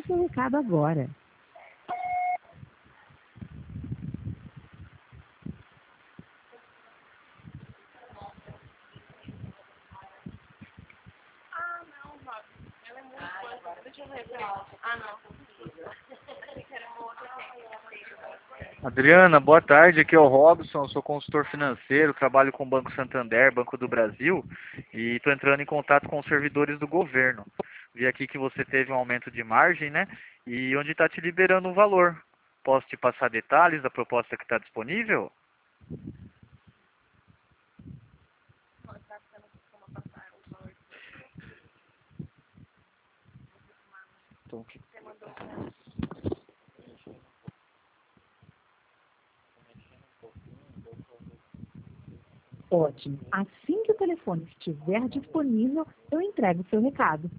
seu recado agora. Ah, não, Rob. Ela é muito coisa. Deixa eu ver. Ah, não. Achei que era uma outra técnica. Adriana, boa tarde. Aqui é o Robson, sou consultor financeiro, trabalho com o Banco Santander, Banco do Brasil, e estou entrando em contato com os servidores do governo. Vi aqui que você teve um aumento de margem, né? E onde está te liberando o valor. Posso te passar detalhes da proposta que está disponível? Então, Ótimo. Assim que o telefone estiver disponível, eu entrego o seu recado.